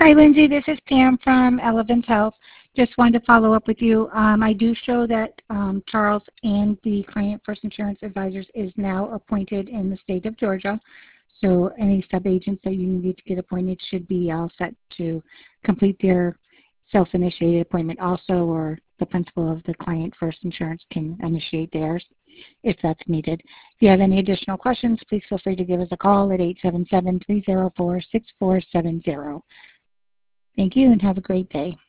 Hi, Lindsay. This is Pam from Elevance Health. Just wanted to follow up with you. I do show that Charles and the Client First Insurance Advisors is now appointed in the state of Georgia. So any sub-agents that you needed to get appointed should be all set to complete their self-initiated appointment also, or the principal of the Client First Insurance can initiate theirs if that's needed. If you have any additional questions, please feel free to give us a call at 877-304-6470. Thank you and have a great day.